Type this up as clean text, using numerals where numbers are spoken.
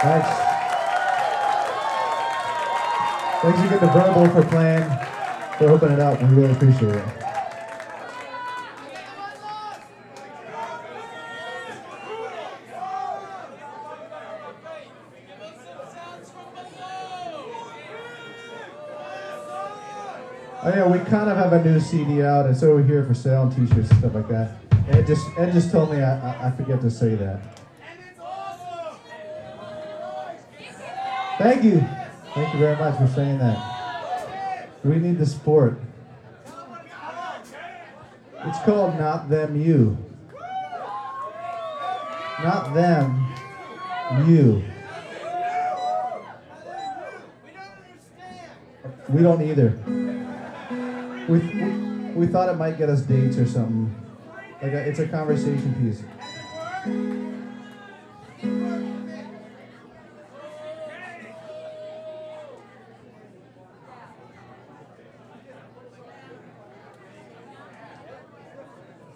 Thanks. Thanks again to Verbal for playing, for opening it up. We really appreciate it. Oh yeah, we kind of have a new CD out. It's over here for sale and t-shirts and stuff like that. Ed just told me I forget to say that. Thank you. Thank you very much for saying that. We need the support. It's called Not Them You. Not them, you. We don't either. We thought it might get us dates or something. It's a conversation piece.